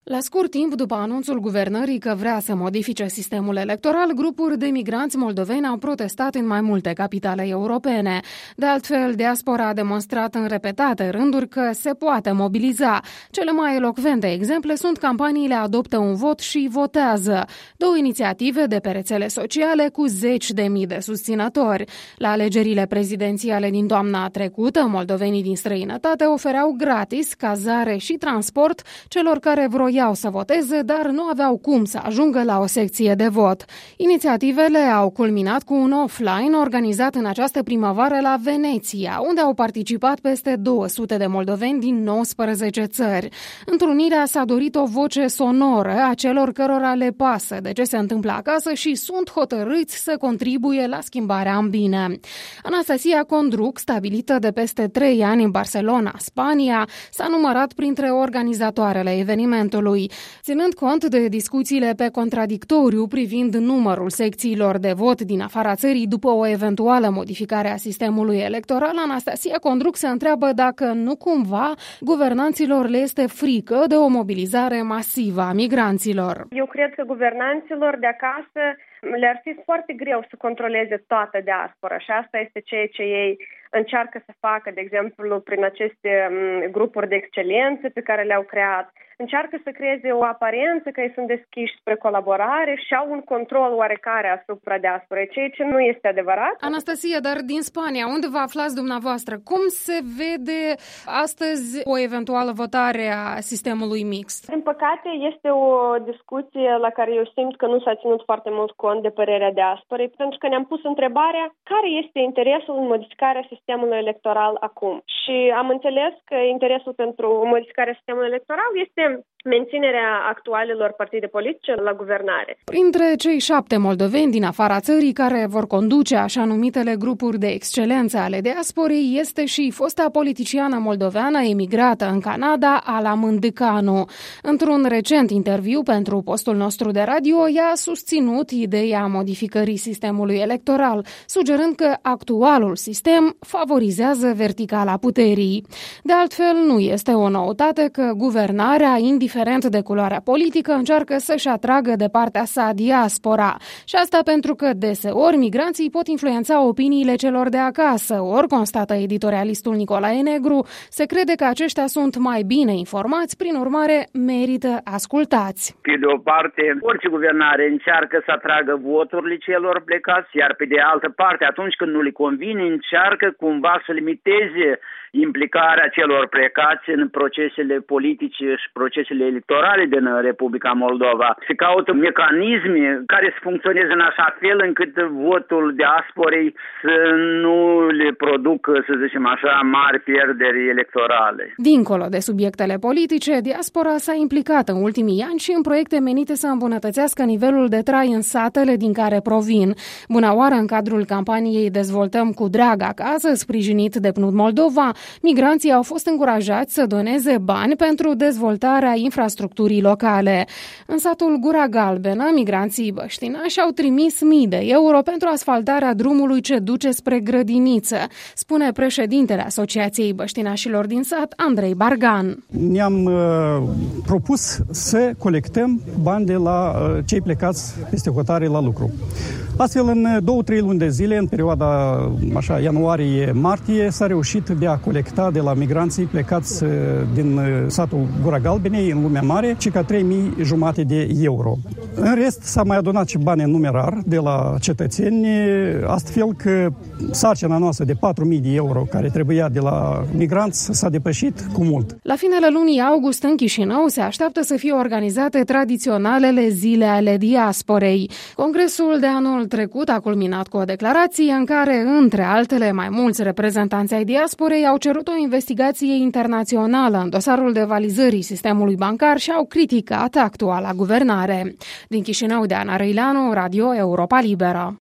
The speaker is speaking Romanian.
La scurt timp după anunțul guvernării că vrea să modifice sistemul electoral, grupuri de migranți moldoveni au protestat în mai multe capitale europene. De altfel, diaspora a demonstrat în repetate rânduri că se poate mobiliza. Cele mai elocvente exemple sunt campaniile Adoptă un vot și Votează, două inițiative de pe rețele sociale cu 10.000 de susținători. La alegerile prezidențiale din toamna trecută, moldovenii din străinătate ofereau gratis cazare și transport celor care vroiau să voteze, dar nu aveau cum să ajungă la o secție de vot. Inițiativele au culminat cu un offline organizat în această primăvară la Veneția, unde au participat peste 200 de moldoveni din 19 țări. Întrunirea s-a dorit o voce sonoră a celor cărora le pasă de ce se întâmplă acasă și sunt hotărâți să contribuie la schimbarea în bine. Anastasia Condruc, stabilită de peste 3 ani în Barcelona, Spania, s-a numărat printre organizatoarele evenimentului. Ținând cont de discuțiile pe contradictoriu privind numărul secțiilor de vot din afara țării după o eventuală modificare a sistemului electoral, Anastasia Condruc se întreabă dacă nu cumva guvernanților le este frică de o mobilizare masivă a migranților. Eu cred că guvernanților de acasă le-ar fi foarte greu să controleze toată diaspora și asta este ceea ce ei încearcă să facă, de exemplu, prin aceste grupuri de excelență pe care le-au creat. Încearcă să creeze o aparență că ei sunt deschiși spre colaborare și au un control oarecare asupra diasporei, ceea ce nu este adevărat. Anastasia, dar din Spania, unde vă aflați dumneavoastră? Cum se vede astăzi o eventuală votare a sistemului mixt? Din păcate, este o discuție la care eu simt că nu s-a ținut foarte mult cont de părerea diasporei, pentru că ne-am pus întrebarea care este interesul în modificarea sistemului electoral acum. Și am înțeles că interesul pentru modificarea sistemului electoral este menținerea actualelor partide politice la guvernare. Printre cei 7 moldoveni din afara țării care vor conduce așa numitele grupuri de excelență ale diasporei este și fosta politiciană moldoveană emigrată în Canada, Ala Mândicanu. Într-un recent interviu pentru postul nostru de radio, ea a susținut ideea modificării sistemului electoral, sugerând că actualul sistem favorizează verticala puterii. De altfel, nu este o noutate că guvernarea, indiferent de culoarea politică, încearcă să-și atragă de partea sa diaspora. Și asta pentru că deseori migranții pot influența opiniile celor de acasă, ori, constată editorialistul Nicolae Negru, se crede că aceștia sunt mai bine informați, prin urmare merită ascultați. Pe de o parte, orice guvernare încearcă să atragă voturile celor plecați, iar pe de altă parte, atunci când nu le convine, încearcă cumva să limiteze implicarea celor plecați în procesele politice și procesele electorale din Republica Moldova. Se caută mecanisme care să funcționeze în așa fel încât votul diasporei să nu le producă, să zicem așa, mari pierderi electorale. Dincolo de subiectele politice, diaspora s-a implicat în ultimii ani și în proiecte menite să îmbunătățească nivelul de trai în satele din care provin. Bună oară, în cadrul campaniei Dezvoltăm cu drag acasă, sprijinit de PNUD Moldova, migranții au fost încurajați să doneze bani pentru dezvoltarea infrastructurii locale. În satul Gura Galbenă, migranții băștinași au trimis mii de euro pentru asfaltarea drumului ce duce spre grădiniță, spune președintele Asociației Băștinașilor din sat, Andrei Bargan. Ne-am propus să colectăm bani de la cei plecați peste hotare la lucru. Astfel, în 2-3 luni de zile, în perioada așa, ianuarie-martie, s-a reușit de a colecta de la migranții plecați din satul Gura Galbenei, în lumea mare, circa 3.500 de euro. În rest, s-a mai adunat și bani în numerar de la cetățeni, astfel că sarcina noastră de 4.000 de euro care trebuia de la migranți s-a depășit cu mult. La finele lunii august, în Chișinău, se așteaptă să fie organizate tradiționalele zile ale diasporei. Congresul de anul trecut a culminat cu o declarație în care, între altele, mai mulți reprezentanți ai diasporei au cerut o investigație internațională în dosarul devalizării sistemului bancar și au criticat actuala guvernare. Din Chișinău, de Ana Răileanu, Radio Europa Liberă.